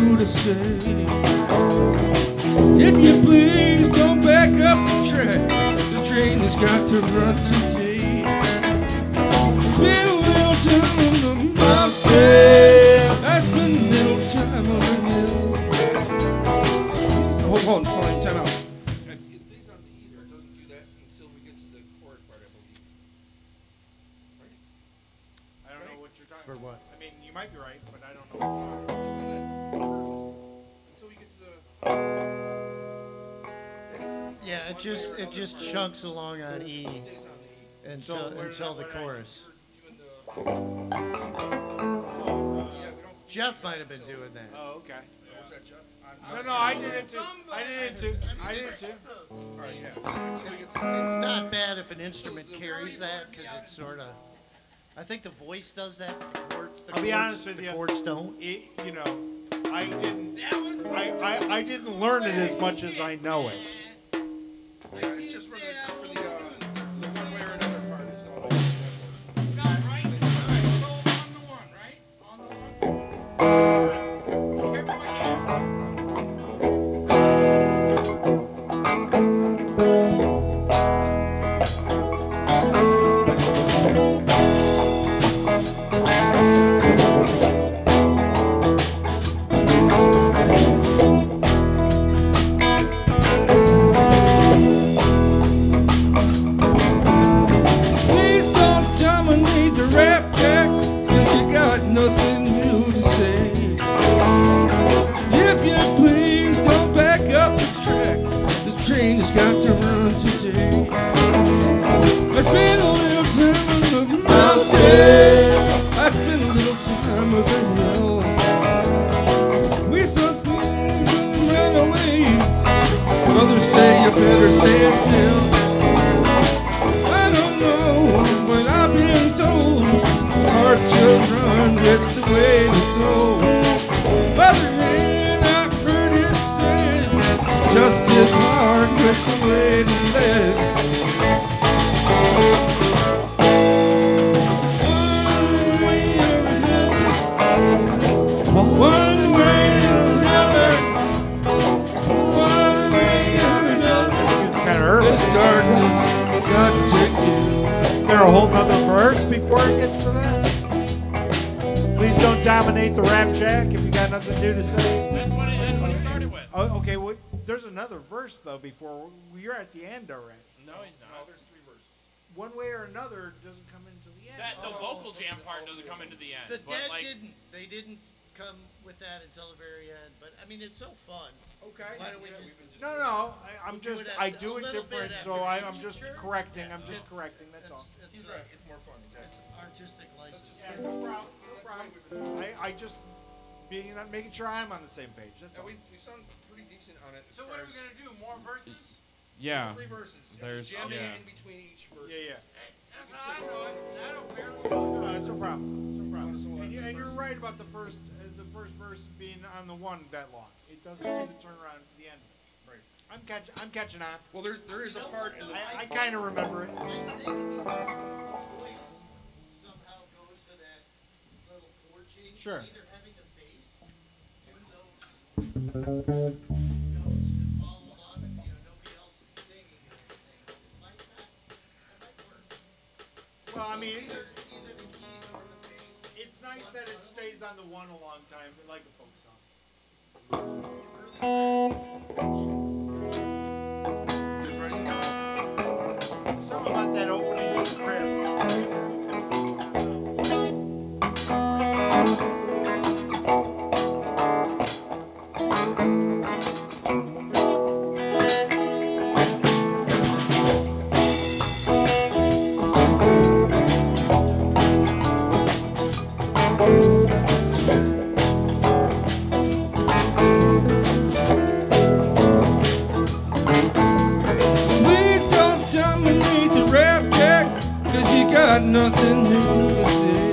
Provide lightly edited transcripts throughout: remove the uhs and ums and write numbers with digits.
new to say. If you please don't back up the track. The train has got to run today. Spend a little time on the mountain. I spend a little time on the hill. Hold on, time out. It stays on the E there. It doesn't do that until we get to the chorus part, I believe. Right? I don't know what you're talking For about. what? I mean, you might be right, but I don't know. Until we get to the. Yeah, it just chunks along on E until the chorus. Jeff might have been doing that. Oh, okay. Was that Jeff? No, I did it too. I did it too. All right, yeah. It's not bad if an instrument carries that because it's sort of. I think the voice does that. But I'll be honest with you. The chords don't. I didn't learn it as much as I know it. Yeah, it's just for the one way or another part. It's not always Right? So on the one, right? On the one. Everyone here. Please don't dominate the rap track, 'cause you got nothing new to say. If you please don't back up the track, this train has got to run today. I spent a little time on the mountain, I spent a little time on the hill. We saw speed run away, others say you better stand still. I don't know, but I've been told it's hard to run with the way to go. Other than I've heard it said, just as hard with the way to live. One way or another, one way or another, It's kind of early. this darkness got to give. Is there a whole nother verse before it gets to that? Please don't dominate the rap jack if you got nothing new to say. That's what he started with. Oh, okay, well, there's another verse though before you're at the end already. No, he's not. there's three verses. One way or another doesn't come into the end. The vocal jam part doesn't come into the end. The but Dead like, didn't. They didn't come with that until the very end. But I mean, it's so fun. Okay. Why don't we Yeah, just? we've been No, I'm do just it I after- do a it little different, bit so after I'm each just turn? correcting. Yeah. I'm just correcting. That's all. It's, He's right. It's more fun. it's artistic license. Yeah, no problem. No problem. I just making sure I'm on the same page. That's all. We sound pretty decent on it. so what are we gonna do? More verses? Yeah. Three verses. There's- jamming yeah. in between each verse. Yeah. That's how I know it. I don't barely. No, that's no problem. That's no problem. And you're right about the first verse being on the one that long. It doesn't do the turnaround to the end. Right. I'm catching on. Well, there is a part in the. I kind of remember it. I think because the voice somehow goes to that little chord change. Sure. Either having the bass do those notes to follow along, and nobody else is singing or anything. It might not. That might work. Well, I mean, Either the keys or the bass. it's nice that it stays on the one a long time, like a folk song. Just ready? Something about that opening riff. Please don't dominate the rap jack, 'cause you got nothing new to say.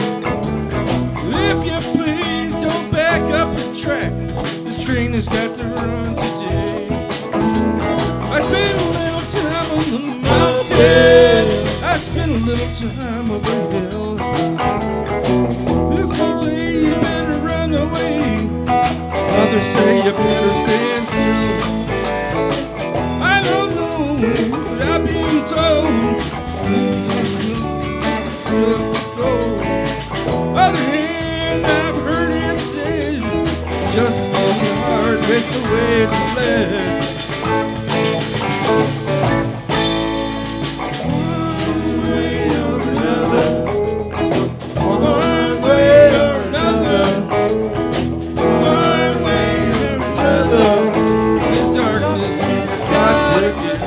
If you please don't back up the track, this train has got to run today. I spent a little time on the mountain, I spent a little time on the hill. If you say you better run away, Others say you better stand still. I don't know, but I've been told. Go. Other hand, I've heard it said, just falls hard with the way it's led. One way or another, one way or another, one way or another, this darkness has got to get.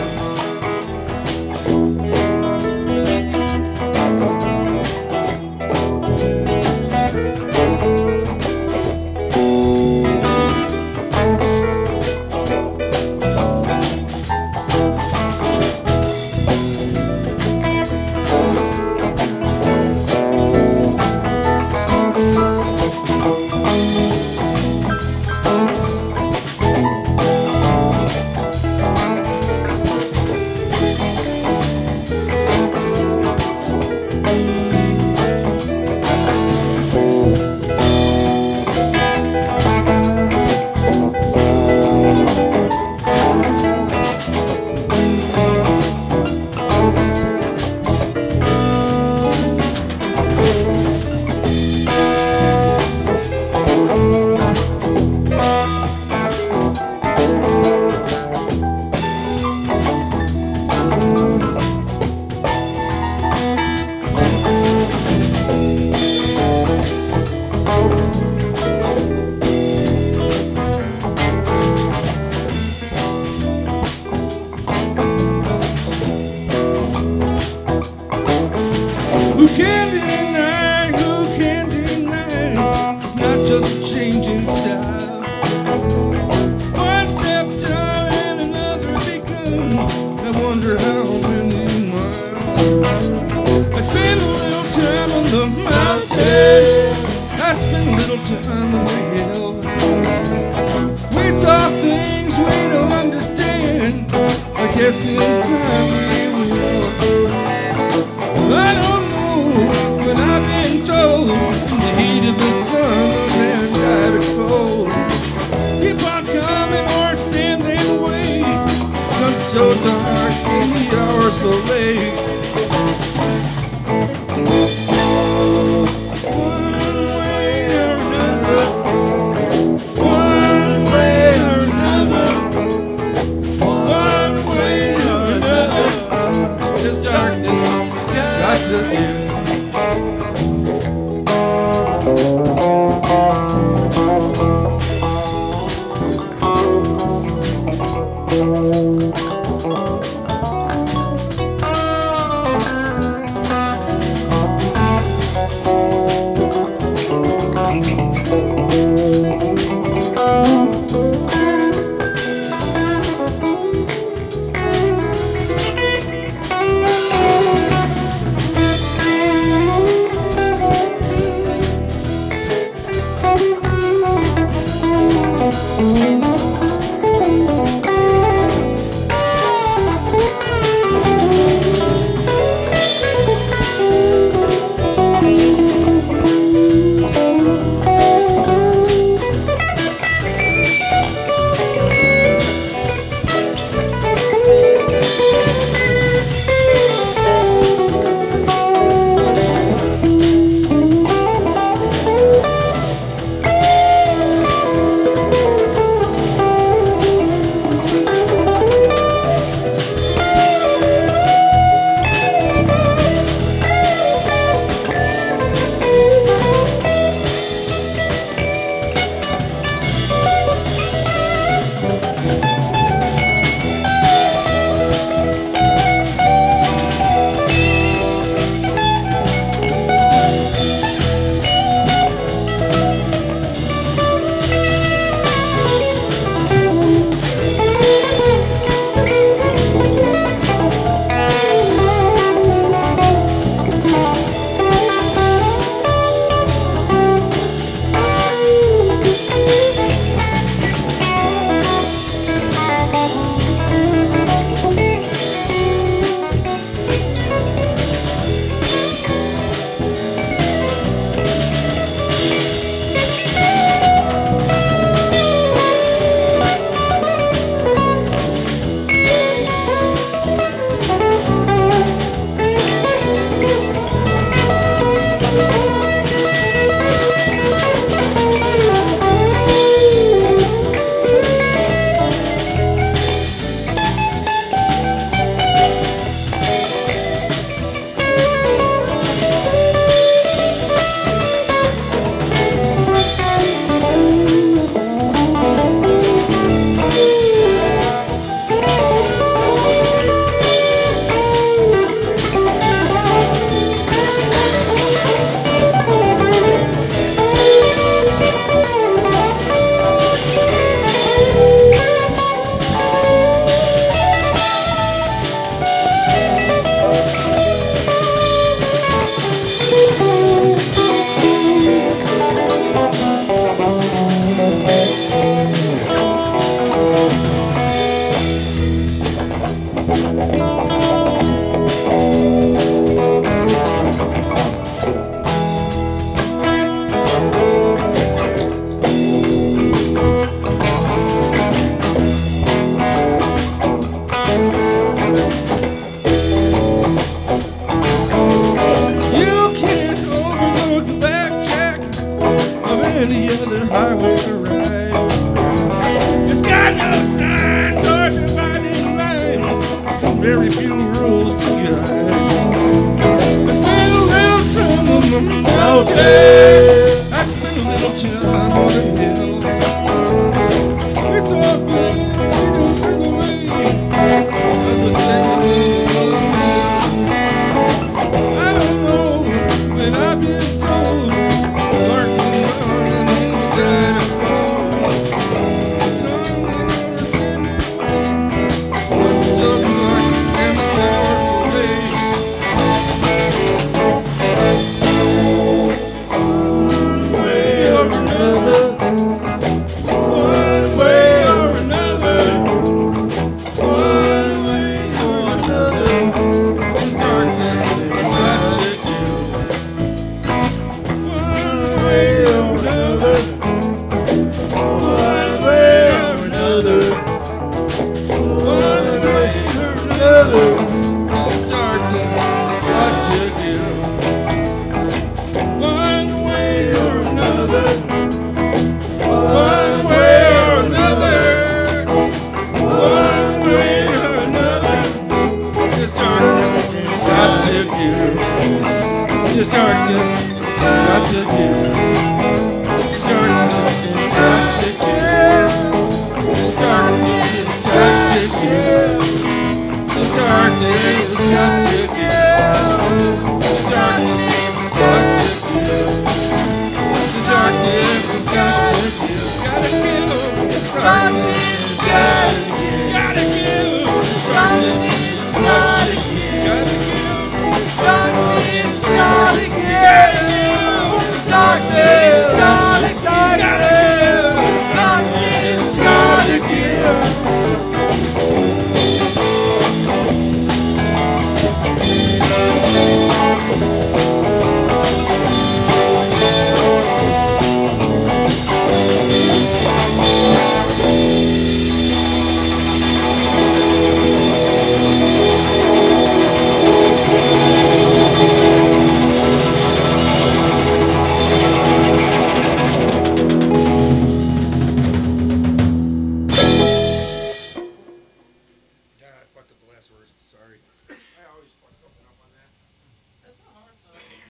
very few rules to guide. I spent a little time on the mountain.